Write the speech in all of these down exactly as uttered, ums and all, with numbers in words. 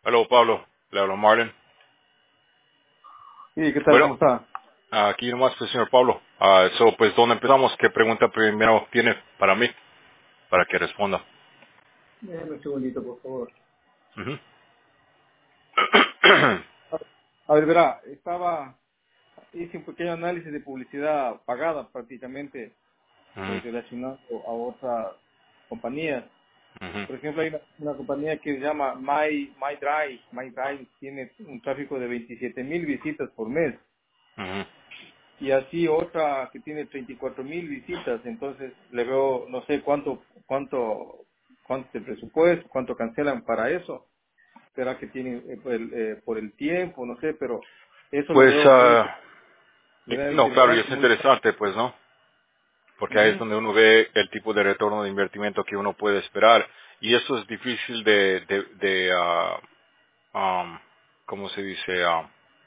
Hola Pablo, le hablo Marlon. Sí, ¿qué tal? Bueno, ¿Cómo está? aquí nomás pues señor Pablo. Ah, so, pues ¿dónde empezamos? ¿Qué pregunta primero tiene para mí? Para que responda. Déjame un segundito, por favor. Ujú. A ver, verá, estaba, hice un pequeño análisis de publicidad pagada prácticamente Ujú, eh, relacionado a otras compañías. ujú, Por ejemplo, hay una, una compañía que se llama My, My Drive. My Drive tiene un tráfico de veintisiete mil visitas por mes. ujú. Y así otra que tiene treinta y cuatro mil visitas. Entonces le veo, no sé cuánto, cuánto, cuánto es el presupuesto, cuánto cancelan para eso. Será que tienen eh, por, el, eh, por el tiempo, no sé, pero eso lo Pues, veo muy, ah, lo veo no, claro, y interesante, es muy. interesante, pues, ¿no? Porque ahí es Ujú. donde uno ve el tipo de retorno de invertimiento que uno puede esperar. Y eso es difícil de, de, de ah, um, ¿cómo se dice? Ah,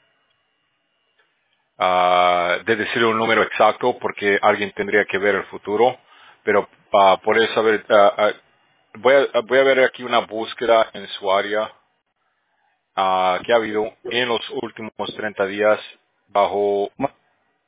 ah, de decir un número exacto porque alguien tendría que ver el futuro, pero ah, por eso a ver, ah, ah, voy, a, voy a ver aquí una búsqueda en su área ah, que ha habido en los últimos treinta días bajo Ma-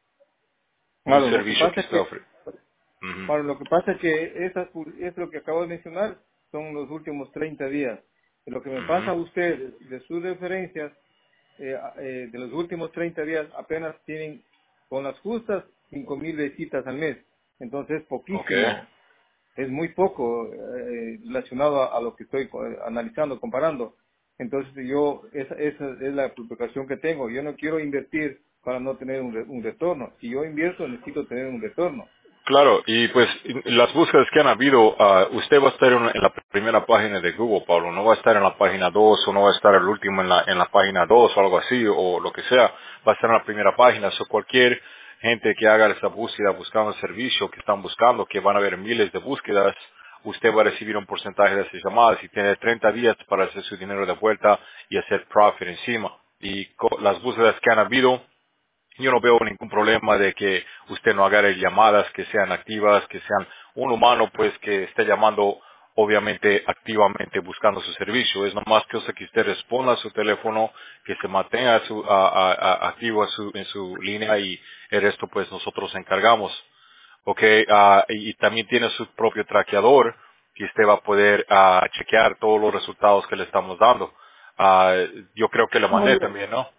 un Claro, lo que servicio que pasa es está que, ofreciendo. Ujú. claro, lo que pasa es que esas, pu- es lo que acabo de mencionar, son los últimos treinta días. Lo que me pasa Ujú. a ustedes de sus referencias, eh, a- eh, de los últimos treinta días, apenas tienen con las justas cinco mil visitas al mes. Entonces, Ok. poquísimo. Es muy poco eh, relacionado a, a lo que estoy co- analizando, comparando. Entonces yo, esa, esa es la preocupación que tengo. Yo no quiero invertir para no tener un, re- un retorno. Si yo invierto, necesito tener un retorno. Claro, y pues las búsquedas que han habido, ah, usted va a estar en, en la primera página de Google, Pablo, no va a estar en la página dos o no va a estar el último en la, en la página dos o algo así o lo que sea, va a estar en la primera página. So, cualquier gente que haga esa búsqueda buscando el servicio que están buscando, que van a haber miles de búsquedas, usted va a recibir un porcentaje de esas llamadas y tiene treinta días para hacer su dinero de vuelta y hacer profit encima. Y co- las búsquedas que han habido, yo no veo ningún problema de que usted no agarre llamadas que sean activas, que sean un humano pues que esté llamando obviamente activamente buscando su servicio. Es nomás cosa que usted responda a su teléfono, que se mantenga su- a- a- a- activo a su- en su línea y el resto pues nosotros encargamos. Ok, ah, y, y también tiene su propio traqueador que usted va a poder ah, chequear todos los resultados que le estamos dando. Ah, yo creo que le No, mandé yo, también, ¿no?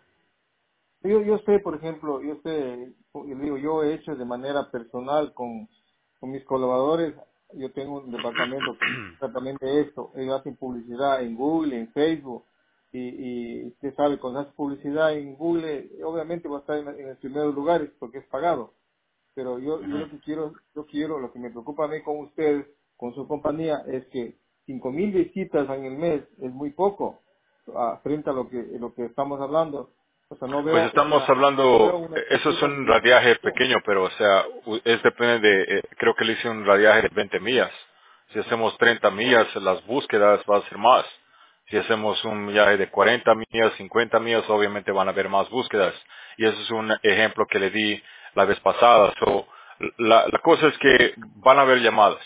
yo, yo sé, por ejemplo, yo sé, yo digo, yo he hecho de manera personal con, con mis colaboradores. Yo tengo un departamento que trata también de esto. Ellos hacen publicidad en Google, en Facebook. Y, y usted sabe, cuando hace publicidad en Google, obviamente va a estar en, en los primeros lugares porque es pagado. Pero yo, yo Ujú. lo que quiero, yo quiero, lo que me preocupa a mí con ustedes, con su compañía, es que cinco mil visitas en el mes es muy poco ah, frente a lo que, lo que estamos hablando. O sea, no Pues veo estamos una, no hablando, veo una, eso es una un radiaje multiplicación. pequeño, pero o sea, u- es depende de, eh, creo que le hice un radiaje de veinte millas. Si hacemos treinta millas, las búsquedas va a ser más. Si hacemos un viaje de cuarenta millas, cincuenta millas, obviamente van a haber más búsquedas. Y eso es un ejemplo que le di la vez pasada. So, la, la cosa es que van a haber llamadas.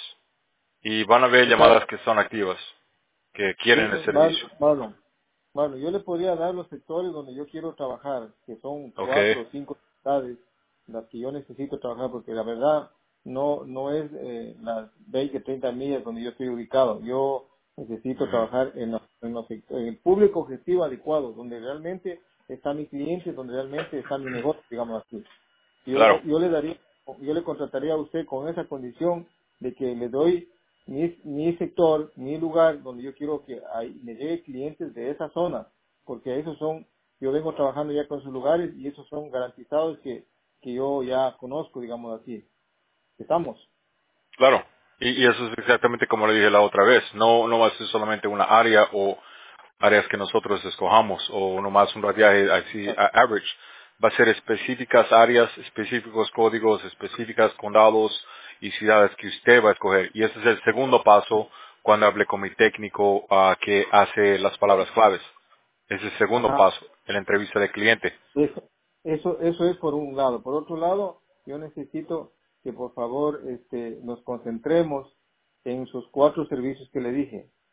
Y van a haber O sea, llamadas que son activas, que sí, quieren el eh, Mar- servicio. Marlon, Marlon, yo le podría dar los sectores donde yo quiero trabajar, que son ¿Ok? cuatro o cinco ciudades, las que yo necesito trabajar, porque la verdad no no es eh, las veinte, treinta millas donde yo estoy ubicado. Yo necesito Ujú. trabajar en, los- en, los sect- en el público objetivo adecuado, donde realmente está mi cliente, donde realmente está mi negocio, digamos así. Claro. Yo, yo le daría, yo le contrataría a usted con esa condición de que le doy mi, mi sector, mi lugar donde yo quiero que ahí me llegue clientes de esa zona, porque esos son, yo vengo trabajando ya con sus lugares y esos son garantizados que, que yo ya conozco, digamos así. Estamos. Claro, y, y eso es exactamente como le dije la otra vez. No, no va a ser solamente una área o áreas que nosotros escojamos o nomás un radiaje así a- average. Va a ser específicas áreas, específicos códigos, específicas condados y ciudades que usted va a escoger. Y ese es el segundo paso cuando hable con mi técnico ah, que hace las palabras claves. Ese es el segundo Ajá. paso en la entrevista de cliente. Eso, eso, eso es por un lado. Por otro lado, yo necesito que por favor este, nos concentremos en sus cuatro servicios que le dije.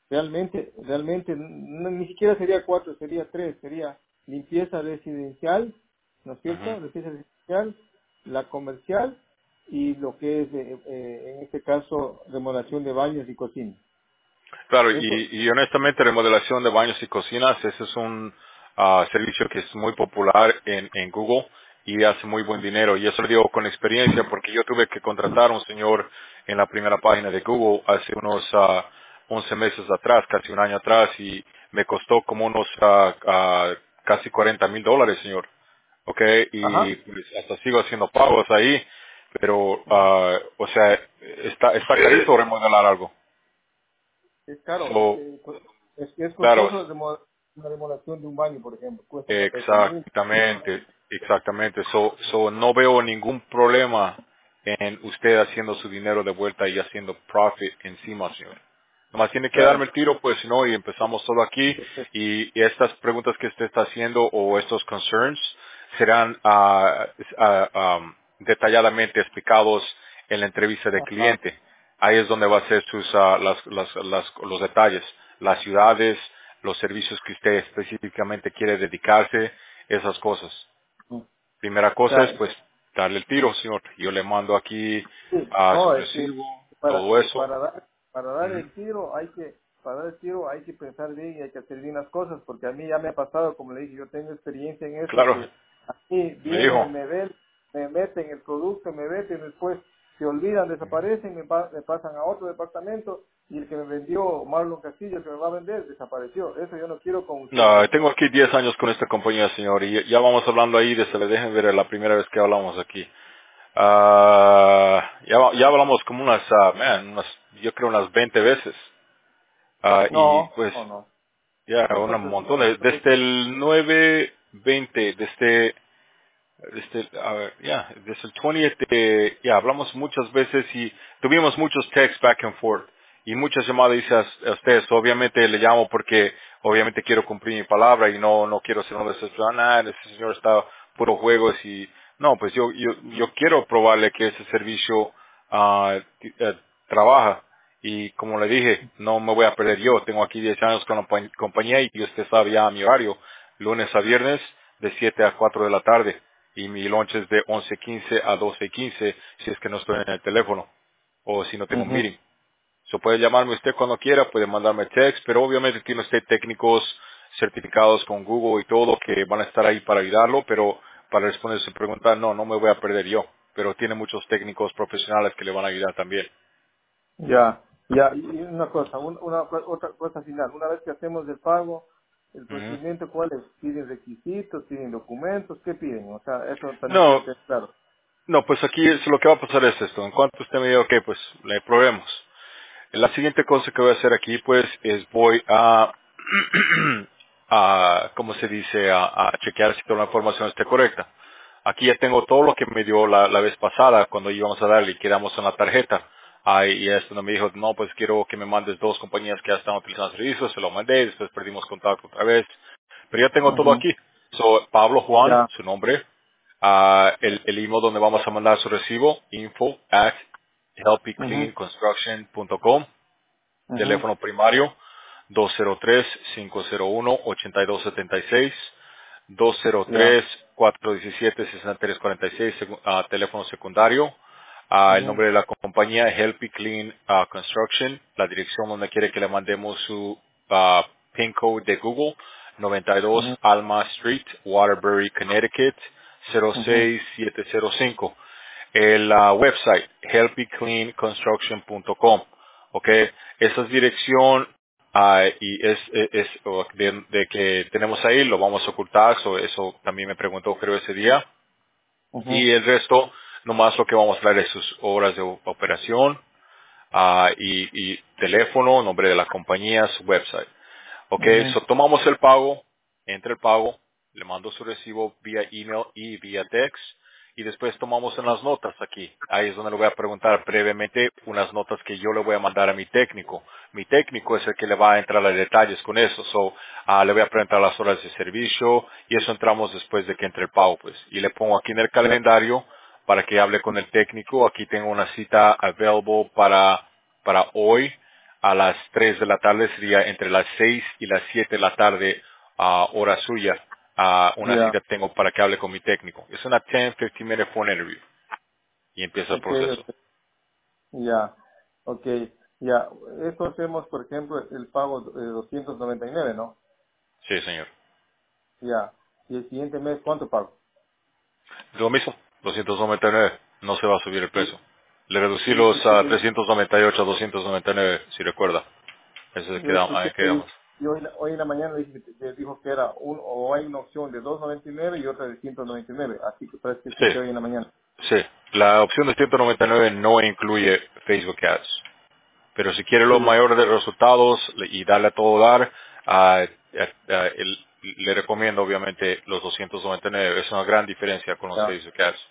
realmente, realmente, no- ni siquiera sería cuatro, sería tres, sería limpieza residencial, ¿no es Ujú. cierto? Limpieza residencial, la comercial y lo que es, eh, eh, en este caso, remodelación de baños y cocinas. Claro, Eso, y, y honestamente remodelación de baños y cocinas, ese es un ah, servicio que es muy popular en, en Google y hace muy buen dinero. Y eso lo digo con experiencia porque yo tuve que contratar a un señor en la primera página de Google hace unos ah, once meses atrás, casi un año atrás, y me costó como unos ah, ah, casi cuarenta mil dólares, señor. Ok, y ajá, pues hasta sigo haciendo pagos ahí, pero, ah, o sea, está, está carito remodelar algo. es caro, es, So, eh, co- es, es claro, costoso remo- una remodelación de un baño, por ejemplo, cuesta catorce mil. exactamente, exactamente. So, so no veo ningún problema en usted haciendo su dinero de vuelta y haciendo profit encima, señor. Nomás tiene que darme Claro. el tiro, pues, ¿no? Y empezamos todo aquí. Y, y estas preguntas que usted está haciendo o estos concerns serán ah, ah, um, detalladamente explicados en la entrevista de Ajá. cliente. Ahí es donde va a ser sus, ah, las, las, las- los detalles, las ciudades, los servicios que usted específicamente quiere dedicarse, esas cosas. Primera O cosa es, sea, pues, darle el tiro, señor. Yo le mando aquí sí, a su no, es que recibo, para, todo eso. para dar, para dar Ujú. el tiro hay que, para dar el tiro hay que pensar bien y hay que hacer bien las cosas, porque a mí ya me ha pasado, como le dije, yo tengo experiencia en eso, Claro, que aquí me vienen, dijo. me ven, me meten el producto, me meten, después se olvidan, desaparecen, me, pa- me pasan a otro departamento y el que me vendió Marlon Castillo, el que me va a vender, desapareció. Eso yo no quiero con ustedes. No, tengo aquí diez años con esta compañía, señor, y ya vamos hablando ahí de se le dejen ver la primera vez que hablamos aquí. Ah, ya, ya hablamos como unas, ah, man, unas, yo creo unas veinte veces. Ah, y No, pues, no, no. ya, un Nosotros, montón. de- nosotros, Desde el nueve veinte, desde Desde, a ver, ya, desde el veinte, eh, ya, hablamos muchas veces y tuvimos muchos texts back and forth y muchas llamadas dice a, a ustedes. Obviamente le llamo porque obviamente quiero cumplir mi palabra y no, no quiero ser uno de esos, ah, nah, ese señor está puro juegos y, no, pues yo, yo, yo quiero probarle que ese servicio, ah, t- eh, trabaja. Y como le dije, no me voy a perder yo. Tengo aquí diez años con la pa- compañía y usted sabe ya mi horario. Lunes a viernes de siete a cuatro de la tarde. Y mi lunch es de once quince a doce quince si es que no estoy en el teléfono o si no tengo un ujú. meeting. So puede llamarme usted cuando quiera, puede mandarme text, pero obviamente tiene usted técnicos certificados con Google y todo que van a estar ahí para ayudarlo, pero para responder su pregunta, no, no me voy a perder yo. Pero tiene muchos técnicos profesionales que le van a ayudar también. Ya, ya, y y una cosa, un- una co- otra cosa final, una vez que hacemos el pago, el Ujú. procedimiento, ¿cuál es? ¿Piden requisitos, piden documentos? ¿Qué piden? O sea, eso también quiero No, tener claro. no, pues aquí es- lo que va a pasar es esto. En cuanto usted me diga, ok, pues le probemos. La siguiente cosa que voy a hacer aquí, pues, es voy a, a ¿cómo se dice? A, a chequear si toda la información esté correcta. Aquí ya tengo todo lo que me dio la, la vez pasada cuando íbamos a darle y quedamos en la tarjeta. Ah, y esto no me dijo, no, pues quiero que me mandes dos compañías que ya están utilizando servicios, se lo mandé, después perdimos contacto otra vez. Pero ya tengo todo Ujú. aquí. So, Pablo Juan, Ya. su nombre, ah, el, el email donde vamos a mandar su recibo, info at healthy Ujú, clean construction punto com. ujú, Teléfono primario dos cero tres, cinco cero uno, ocho dos siete seis, dos cero ya. tres, cuatro uno siete, seis tres cuatro seis, segu- ah, teléfono secundario. Ah, el Ujú, nombre de la compañía, Healthy Clean ah, Construction. La dirección donde quiere que le mandemos su ah, pin code de Google, noventa y dos ujú, Alma Street, Waterbury, Connecticut, cero ujú, seis siete cero cinco. El ah, website, healthy clean construction punto com. Ok, esa es dirección ah, y es, es, es, o de, de que tenemos ahí, lo vamos a ocultar, so, eso también me preguntó creo ese día. ujú, Y el resto, nomás lo que vamos a dar es sus horas de o- operación ah, y, y teléfono, nombre de la compañía, su website. Ok, ujú, so tomamos el pago, entra el pago, le mando su recibo vía email y vía text y después tomamos en las notas aquí. Ahí es donde le voy a preguntar brevemente unas notas que yo le voy a mandar a mi técnico. Mi técnico es el que le va a entrar a detalles con eso. So, ah, le voy a preguntar las horas de servicio y eso entramos después de que entre el pago, pues. Y le pongo aquí en el ya, calendario para que hable con el técnico. Aquí tengo una cita available para, para hoy a las tres de la tarde, sería entre las seis y las siete de la tarde, a hora suya. A una Ya, cita tengo para que hable con mi técnico. Es una diez, quince minute phone interview y empieza el ok, proceso. ok, ya, ok, ya. Esto hacemos, por ejemplo, el pago de doscientos noventa y nueve, ¿no? Sí, señor. Ya. Y el siguiente mes, ¿cuánto pago? Lo mismo, doscientos noventa y nueve, no se va a subir el Y, precio. Le reducí y, los y, a y trescientos noventa y ocho a doscientos noventa y nueve, si recuerda. Eso es yo queda, ahí escuché que quedamos. y hoy, hoy en la mañana le dije, le dijo que era un, o hay una opción de doscientos noventa y nueve y otra de ciento noventa y nueve. Así que parece que Sí, escuché hoy en la mañana. sí. La opción de ciento noventa y nueve no incluye Facebook Ads. Pero si quiere lo Sí, mayor de resultados le- y darle a todo dar, ah, ah, ah, el- le recomiendo obviamente los doscientos noventa y nueve. Es una gran diferencia con los ya. Facebook Ads.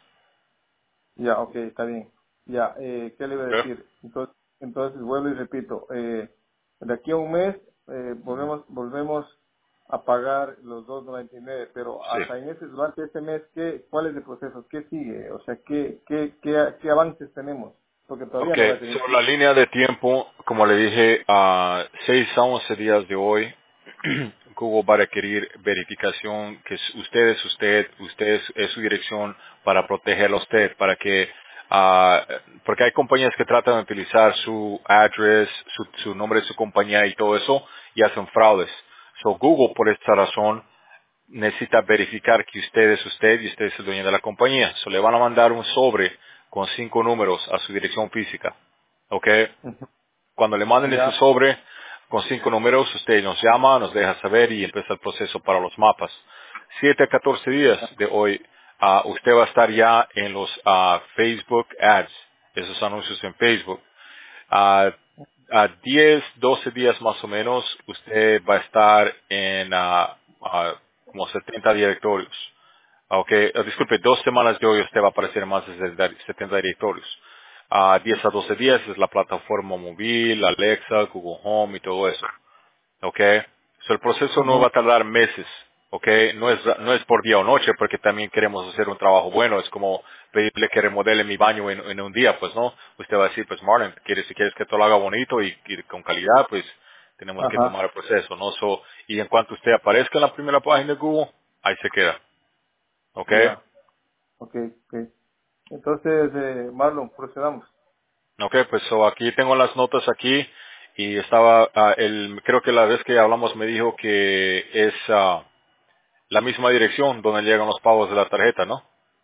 Ya, ok, está bien. Ya, eh, ¿qué le iba a ¿Ok? decir? Entonces, entonces vuelvo y repito, eh, de aquí a un mes eh, Ujú. volvemos volvemos a pagar los dos noventa y nueve, pero Sí. hasta en ese durante este mes, ¿qué, ¿cuál es el proceso? ¿Qué sigue? O sea, ¿qué, qué, qué, qué avances tenemos? Porque todavía Ok, no voy a tener sobre la tiempo. línea de tiempo, como le dije, a seis a once días de hoy, Google va a requerir verificación que es- usted es usted, usted es, es su dirección para protegerlo a usted, para que, ah, porque hay compañías que tratan de utilizar su address, su, su nombre de su compañía y todo eso y hacen fraudes. So Google, por esta razón, necesita verificar que usted es usted y usted es el dueño de la compañía. So le van a mandar un sobre con cinco números a su dirección física. ¿Ok? Ujú. Cuando le manden ese Ya, sobre con cinco números, usted nos llama, nos deja saber y empieza el proceso para los mapas. Siete a catorce días de hoy, ah, usted va a estar ya en los ah, Facebook Ads, esos anuncios en Facebook. A, a diez, doce días más o menos, usted va a estar en ah, ah, como setenta directorios. Ok, eh, disculpe, dos semanas de hoy usted va a aparecer en más de setenta directorios. A diez a doce días es la plataforma móvil, Alexa, Google Home y todo eso. ¿Ok? So, el proceso no ujú, va a tardar meses. ¿Ok? No es, no es por día o noche porque también queremos hacer un trabajo bueno. Es como pedirle que remodele mi baño en, en un día, pues no. Usted va a decir, pues Marlon, ¿quieres, si quieres que todo lo haga bonito y, y con calidad, pues tenemos que ajá, tomar el proceso, ¿no? So, y en cuanto usted aparezca en la primera página de Google, ahí se queda. ¿Ok? ya, ok, ok. Entonces, eh, Marlon, procedamos. Ok, pues so, aquí tengo las notas aquí y estaba, ah, el, creo que la vez que hablamos me dijo que es, ah, la misma dirección donde llegan los pagos de la tarjeta, ¿no?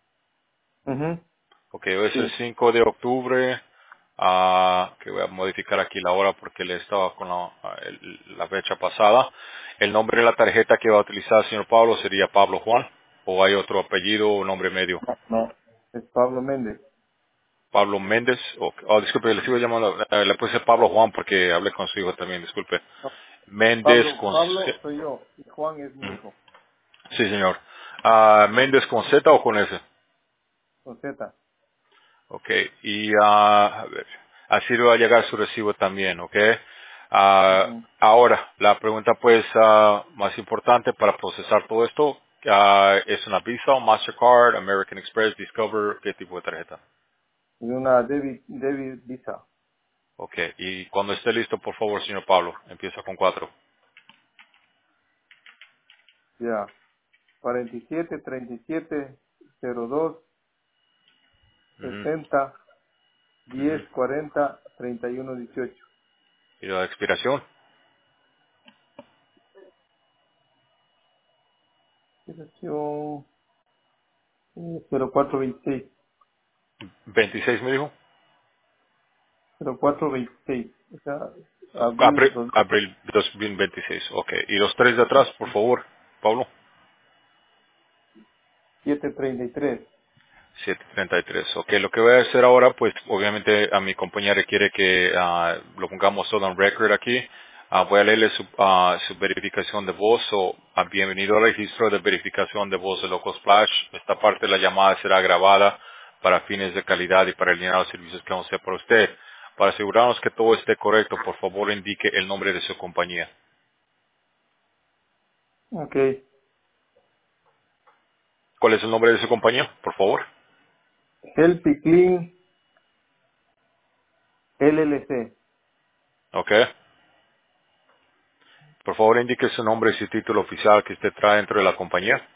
Ujú, Ok, hoy es el sí, cinco de octubre, ah, que voy a modificar aquí la hora porque le estaba con la, ah, el- la fecha pasada. El nombre de la tarjeta que va a utilizar el señor Pablo sería Pablo Juan, o hay otro apellido o nombre medio. no, es Pablo Méndez. Pablo Méndez, o oh, disculpe, le sigo llamando, eh, le puse Pablo Juan porque hablé con su hijo también, disculpe. No, Méndez Pablo, con Pablo C. soy yo y Juan es mi Mm, hijo, sí, señor. Ah, Méndez con Z o con S. con Z. Ok, y ah, a ver, así le va a llegar su recibo también, ok. Ah, Ujú. ahora, la pregunta pues ah, más importante para procesar todo esto, ah, ¿es una Visa, un Mastercard, American Express, Discover, qué tipo de tarjeta? Y una David, David Visa. Ok, y cuando esté listo, por favor, señor Pablo, empieza con cuatro. Ya. cuarenta y siete, treinta y siete, cero dos, Ujú, setenta, ujú. diez, cuarenta, treinta y uno, dieciocho. Y la expiración, Dirección eh, cero cuatro veintiséis. veintiséis me dijo. cero cuatro veintiséis. O sea, abril Abril, dos- abril dos mil veintiséis, ok. Y los tres de atrás, por favor, Pablo. siete treinta y tres. siete treinta y tres. Ok, lo que voy a hacer ahora, pues obviamente a mi compañía requiere que ah, lo pongamos todo en record aquí. Ah, voy a leerle su, ah, su verificación de voz o ah, bienvenido al registro de verificación de voz de Local Splash. Esta parte de la llamada será grabada para fines de calidad y para eliminar los servicios que vamos a hacer para usted. Para asegurarnos que todo esté correcto, por favor indique el nombre de su compañía. Ok. ¿Cuál es el nombre de su compañía, por favor? Healthy Clean L L C. Ok. Por favor, indique su nombre y su título oficial que usted trae dentro de la compañía.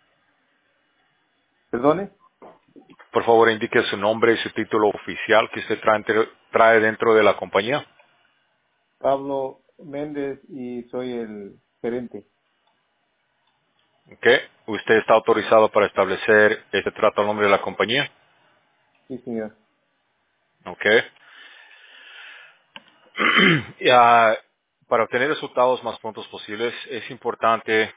¿Perdone? Por favor, indique su nombre y su título oficial que usted trae, entre- trae dentro de la compañía. Pablo Méndez y soy el gerente. Ok. Usted está autorizado para establecer este trato al nombre de la compañía. Sí, señor. Ok. Ya, para obtener resultados más prontos posibles, es importante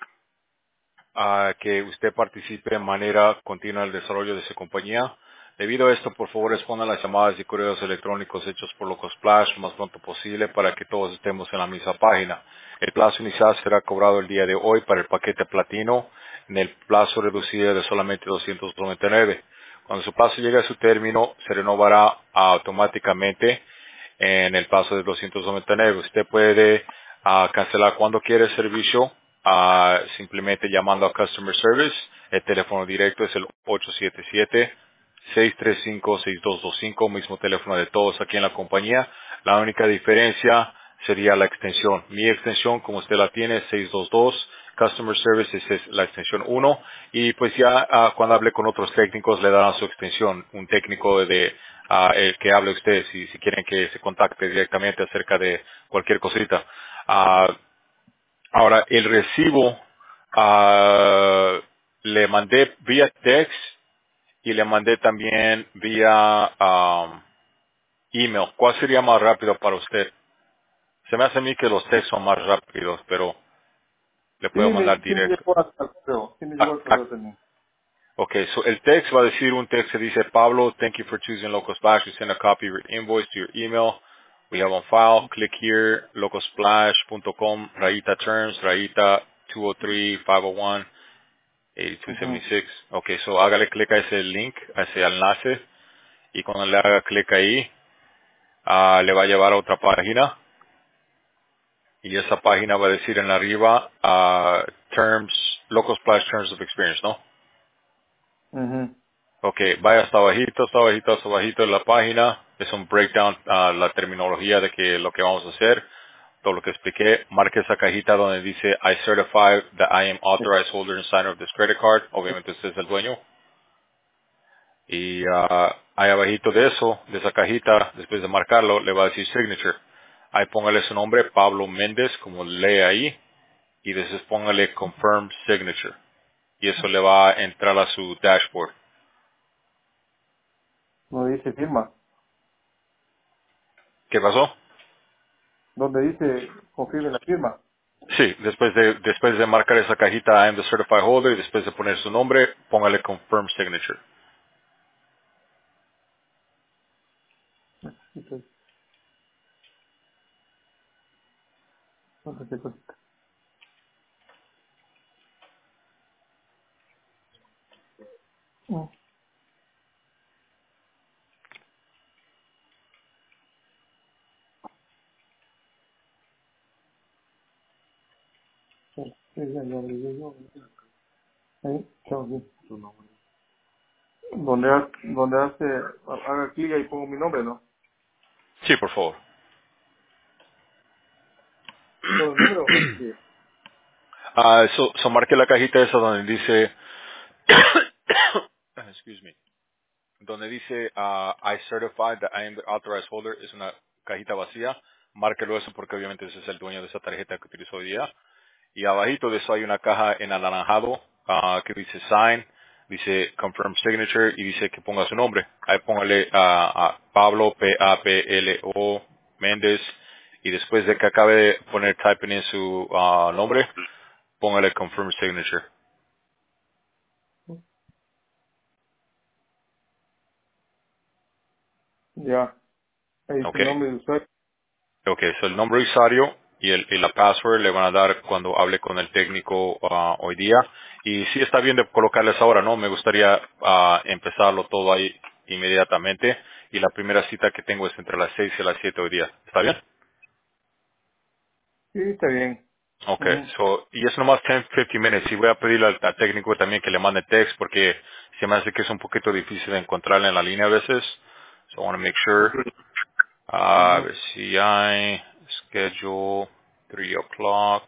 ah, que usted participe de manera continua en el desarrollo de su compañía. Debido a esto, por favor, responda a las llamadas y correos electrónicos hechos por Locosplash lo más pronto posible para que todos estemos en la misma página. El plazo inicial será cobrado el día de hoy para el paquete platino en el plazo reducido de solamente doscientos noventa y nueve. Cuando su plazo llegue a su término, se renovará automáticamente en el plazo de doscientos noventa y nueve. Usted puede ah, cancelar cuando quiere el servicio, ah, simplemente llamando a Customer Service. El teléfono directo es el ocho siete siete, seis tres cinco, seis dos dos cinco, mismo teléfono de todos aquí en la compañía. La única diferencia sería la extensión. Mi extensión, como usted la tiene, es seis dos dos. Customer Services es la extensión uno. Y pues ya ah, cuando hable con otros técnicos le darán su extensión. Un técnico de ah, el que hable usted si, si quieren que se contacte directamente acerca de cualquier cosita. Ah, ahora, el recibo ah, le mandé vía text y le mandé también vía ah, email. ¿Cuál sería más rápido para usted? Se me hace a mí que los textos son más rápidos, pero le Sí, puedo me, mandar sí me directo. llegó al correo. Sí me llegó Ah, al ah, correo también. ok, so el text va a decir un text que dice, Pablo, thank you for choosing Locosplash. We send a copy of your invoice to your email. We have on file. Click here, locosplash punto com, rayita terms, rayita dos cero tres, cinco cero uno, ocho dos siete Ujú, seis. Ok, so hágale clic a ese link, a ese enlace, y cuando le haga clic ahí, ah, le va a llevar a otra página. Y esa página va a decir en arriba, ah, terms, Locosplash Terms of Experience, ¿no? ujú. Ok, vaya hasta abajito, hasta abajito, hasta abajito de la página. Es un breakdown, a la terminología de que lo que vamos a hacer, todo lo que expliqué. Marque esa cajita donde dice I certify that I am authorized holder and signer of this credit card. Obviamente usted es el dueño. Y ah, ahí abajito de eso, de esa cajita, después de marcarlo, le va a decir signature. Ahí póngale su nombre, Pablo Méndez, como lee ahí, y después póngale confirm signature. Y eso le va a entrar a su dashboard. No dice firma. ¿Qué pasó? Donde dice confirme la firma. Sí, después de, después de marcar esa cajita I am the certified holder y después de poner su nombre, póngale confirm signature. Entonces, ¿cuánto te cuesta? Mm, sí, sí, ya lo abrí yo. Ahí, chao, sí. Donde, ha- donde hace, haga clic y pongo mi nombre, ¿no? Sí, por favor. ¿Solo el nombre o más que? Ah, so, so marque la cajita esa donde dice, excuse me, donde dice ah, I certify that I am the authorized holder, es una cajita vacía. Márquelo eso porque obviamente ese es el dueño de esa tarjeta que utilizó hoy día. Y abajito de eso hay una caja en anaranjado ah, que dice sign, dice confirm signature y dice que ponga su nombre. Ahí póngale a, a Pablo, P A P L O Méndez, y después de que acabe de poner typing en su ah, nombre, póngale confirm signature. Ya, ahí dice Ok. el nombre de usuario. Ok, so el nombre de usuario y, el, y la password le van a dar cuando hable con el técnico ah, hoy día. Y sí está bien de colocarles ahora, ¿no? Me gustaría ah, empezarlo todo ahí inmediatamente. Y la primera cita que tengo es entre las seis y las siete hoy día. ¿Está bien? Sí, está bien. Ok, Ujú, so, y es nomás diez, quince minutes. Y voy a pedirle al, al técnico también que le mande text porque se me hace que es un poquito difícil de encontrarla en la línea a veces. So I want to make sure. ok, Ah, a ujú. ver si hay. schedule three o'clock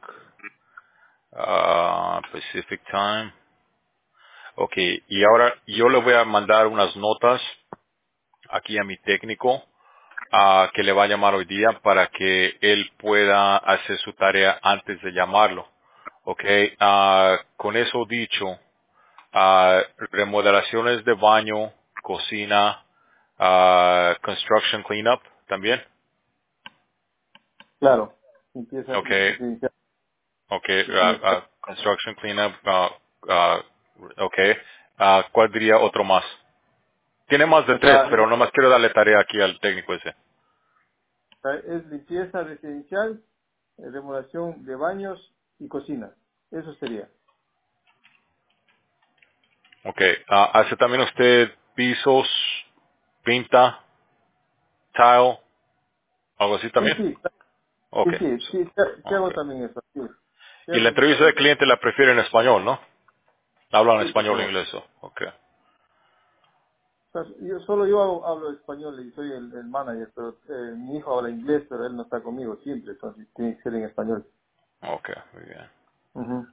uh, Pacific time. Okay, y ahora yo le voy a mandar unas notas aquí a mi técnico ah, que le va a llamar hoy día para que él pueda hacer su tarea antes de llamarlo. Okay, ah, con eso dicho, ah, remodelaciones de baño, cocina, ah, construction cleanup también. Claro, empieza Okay, residencial. okay, ah, residencial. ah, construction cleanup, ah, ah, okay. Ah, ¿cuál diría otro más? Tiene más de O tres, sea, pero nomás quiero darle tarea aquí al técnico ese. es limpieza residencial, eh, remodelación de baños y cocina. Eso sería. Okay, ah, ¿hace también usted pisos, pinta, tile, algo así Sí, también? sí, sí, Okay, sí, so- sí, sí, sí hago okay. también eso. Sí, sí Y la hago eso entrevista de también. cliente la prefiere en español, ¿no? Hablan Sí, por español o favor. inglés, ¿o? Okay. O sea, yo, solo yo hablo, hablo español y soy el, el manager, pero eh, mi hijo habla inglés, pero él no está conmigo siempre, entonces tiene que ser en español. Okay, muy bien. Ujú.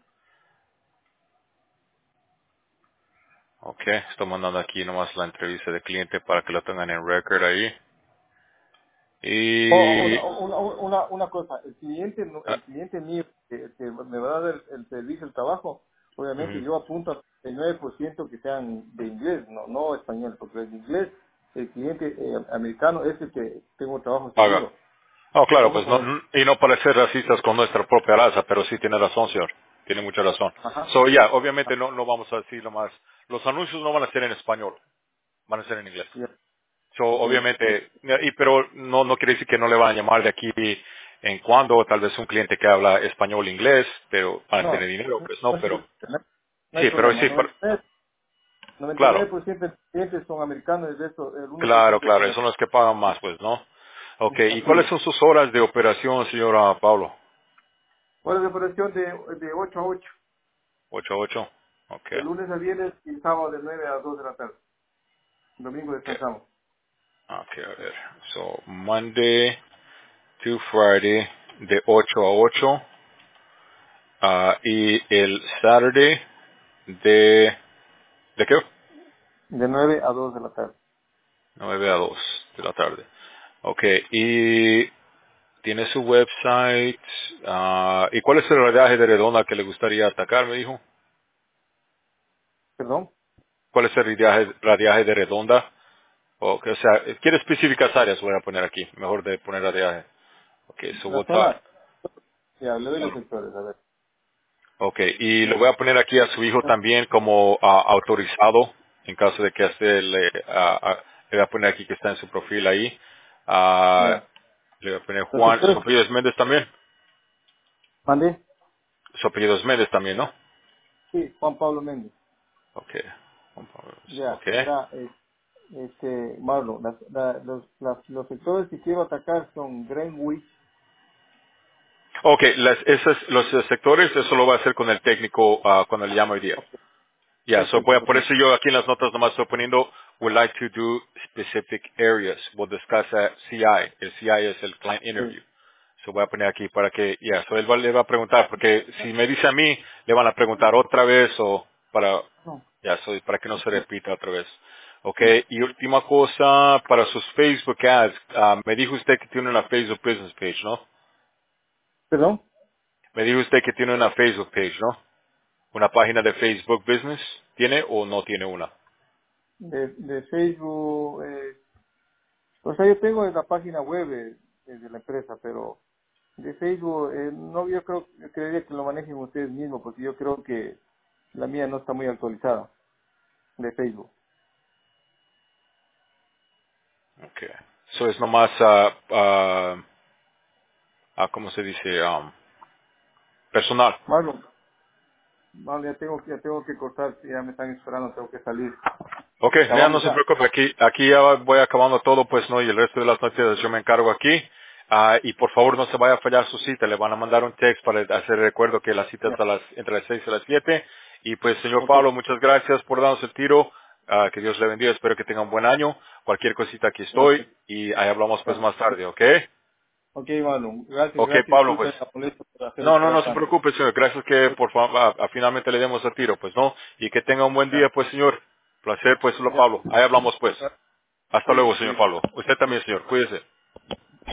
Okay, estoy mandando aquí nomás la entrevista de cliente para que lo tengan en record ahí. Oh, Y... una, una, una, una cosa, el cliente no- ah, el cliente mío que, que me va a dar el, el servicio, el trabajo, obviamente ujú, yo apunto a el nueve por ciento que sean de inglés, no no español, porque el inglés, el cliente eh, americano es el que tengo trabajo haga. seguro. Oh, claro, Solo pues con no, el... y no para ser racistas con nuestra propia raza, pero sí tiene razón, señor. Tiene mucha razón. Ajá. So, ya, obviamente no, no vamos a decir lo más. Los anuncios no van a ser en español, van a ser en inglés. Ya. So, Ok. obviamente, y, pero no, no quiere decir que no le van a llamar de aquí en cuando, tal vez un cliente que habla español e inglés, pero van a No, tener dinero, no, pues no, hay pero, no hay sí, pero problema. sí, por- noventa y nueve claro, por ciento de clientes son americanos, el resto, el uno por claro, ciento claro, son... esos son los que pagan más, pues, ¿no? Ok, ¿y Así cuáles es. son sus horas de operación, señora Pablo? Hora de operación de, de ocho a ocho, Ocho a ocho. Ok, de lunes a viernes y sábado de nueve a dos de la tarde. Domingo ok, descansamos. ok, a ver. So, Monday to Friday de ocho a ocho, ah, y el Saturday de, ¿de qué? De nueve a dos de la tarde. nueve a dos de la tarde. Ok, y tiene su website. ah, ¿Y cuál es el radiaje de redonda que le gustaría atacar, me dijo? ¿Perdón? ¿Cuál es el radiaje, radiaje de redonda? O, que, o sea, quiere específicas áreas, voy a poner aquí, mejor de poner radiaje. Ok, so La what type? zona, ya, le doy los sectores, a ver. Ok, y le voy a poner aquí a su hijo también como ah, autorizado, en caso de que este le, ah, ah, le voy a poner aquí que está en su perfil ahí. Ah, Ya. le voy a poner Los Juan, su sectores, apellido es Méndez también. ¿mandé? Su apellido es Méndez también, ¿no? Sí, Juan Pablo Méndez. Ok. Juan Pablo, Ya, ok. verá, eh, este, Marlon, las- la- los, las- los sectores que quiero atacar son Greenwich. Ok, las, esas, los eh, sectores, eso lo voy a hacer con el técnico ah, cuando le llamo hoy día. Ok, Ya, so voy perfecto, a, por eso perfecto. yo aquí en las notas nomás estoy poniendo, would like to do specific areas. We'll discuss a C I. El C I es el client Sí. interview. So voy a poner aquí para que, ya, so él va- le va a preguntar, porque si me dice a mí, le van a preguntar otra vez o para, No, ya, soy para que no se repita otra vez. Ok, y última cosa, para sus Facebook ads, ah, me dijo usted que tiene una Facebook business page, ¿no? ¿Perdón? Me dijo usted que tiene una Facebook page, ¿no? Una página de Facebook business, ¿tiene o no tiene una? De, de Facebook, eh, o sea, yo tengo la página web de, de la empresa, pero de Facebook, eh, no, yo creo, yo creería que lo manejen ustedes mismos, porque yo creo que la mía no está muy actualizada de Facebook. Ok. So es nomás, ah, ah, ah, ¿cómo se dice? Um, personal. Marlon, Marlon, ya tengo, ya tengo que cortar, ya me están esperando, tengo que salir. Ok, Ya ya no vamos se ya. preocupe, aquí, aquí ya voy acabando todo, pues no, y el resto de las noticias yo me encargo aquí. Ah, y por favor no se vaya a fallar su cita, le van a mandar un text para hacer recuerdo que la cita Ya. es a las, entre las seis y las siete. Y pues señor Ok, Pablo, muchas gracias por darnos el tiro, ah, que Dios le bendiga, espero que tenga un buen año. Cualquier cosita aquí estoy gracias. y ahí hablamos pues Ya. más tarde, ¿ok? Ok, Marlon. Gracias, Ok, gracias. Pablo, pues. Disculpen la molestia por hacer No, no, esperar no se tanto. preocupe, señor. Gracias que por favor finalmente le demos a tiro, pues no. Y que tenga un buen día, Ya, pues, señor. Placer, pues, lo ya. Pablo. Ahí hablamos, pues. Ya. Hasta luego, Cuídese, señor cuídese. Pablo. Usted también, señor. Cuídese.